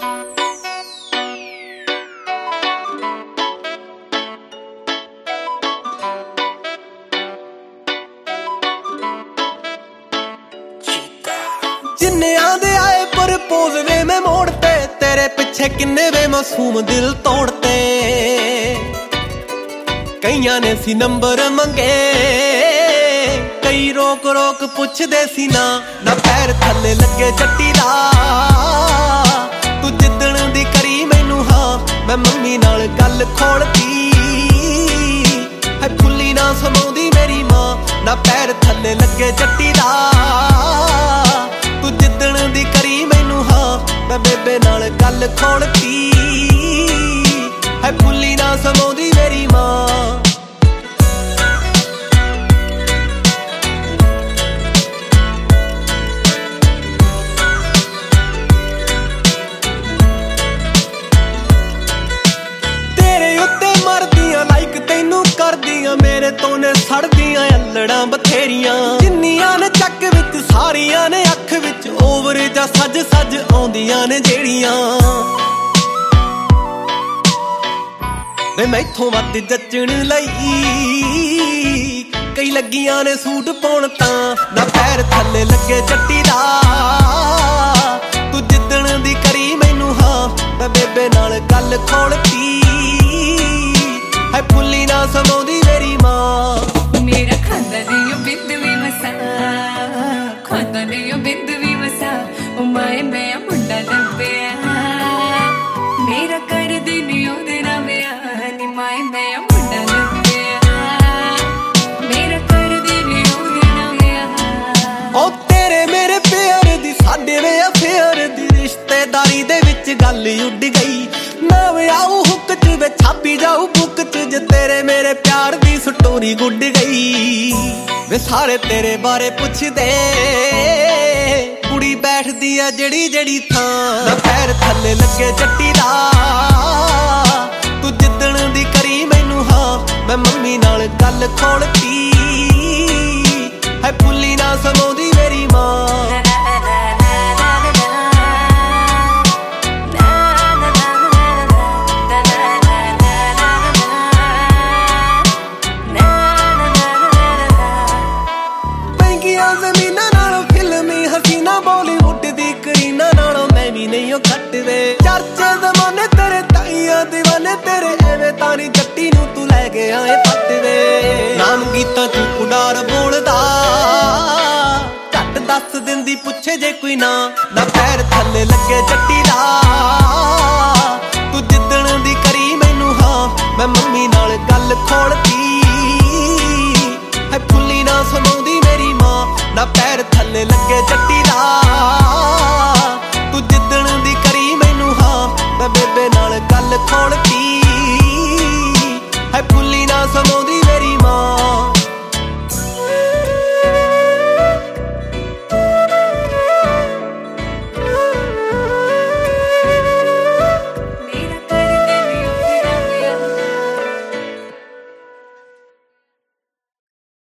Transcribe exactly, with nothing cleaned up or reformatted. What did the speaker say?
जिन्नियां दे आए प्रपोज वे मैं मोड़ते, तेरे पिछे किन्ने वे मासूम दिल तोड़ते। कईयां ने सी नंबर मंगे, कई रोक रोक पुछदे सी ना ना पैर थल्ले लगे जट्टी दा। तू जिद्दण दी करी मैनू हाँ मैं मम्मी नाल गल खोलती, है फुल्ली ना समाउंदी मेरी मां ना पैर थल्ले लगे जट्टी दा। तू जिद्दण दी करी मैनू हाँ मैं बेबे नाल गल खोलती, है फुल्ली ना समाउंदी मेरी मां। मेरे तो ने सड़दियां अल्लड़ां बथेरियां, जिन्नियां ने चक विच सारियां ने अख विच ओवर जा सज सज आउंदियां ने जेड़ियां। वे मैथों वध जचण लई कई लगियां ने सूट पाउण तां ना पैर थल्ले लगे जट्टी दा। तू जिद्दण दी करी मैनू हाँ मैं बेबे नाल गल खोलती, है फुल्ली ना समाउंदी मेरी मां। मेरा खांदा नहीं बिंद भी मसा, खांदा नहीं बिंद भी मसा, ओ माए मैं मुंडा लब्बिया। मेरा कर दी नहीं ओदे नाल विआह नी माए मैं मुंडा लब्बिया। मेरा कर दी नहीं ओदे नाल विआह। ओ तेरे मेरे प्यार दी साडे वे अफेयर दी रिश्तेदारी दे विच गल उड़ गई। ना विआह हुक च वे छापी जाऊ बुक च जे तेरे मेरे प्यार दी स्टोरी गुड गई। वे सारे तेरे बारे पुछदे, कुड़ी बैठदी आ जड़ी जड़ी थां ना पैर थल्ले लगे जट्टी दा। तू जिद्दण दी करी मैनू हाँ मैं मम्मी नाल गल खोलती, है फुल्ली ना समाउंदी मेरी मां। ज़मीना नालों फिल्मी हसीना बॉलीवुड दी करीना नालों मैं भी नहीं घट वे। चर्चे जमाने तेरे ताइयां दीवाने तेरे एवें तानी जट्टी नू तू लै गया ए पट वे। नाम गीतां च उडार बोलदा झट दस दिंदी पुछे जे कोई ना ना पैर थल्ले लगे जट्टी दा। तू जिद्दण दी करी मैनू हाँ मैं मम्मी नाल गल खोलती, है फुल्ली ना समाउंदी मेरी मां ना पैर थल्ले लगे जट्टी।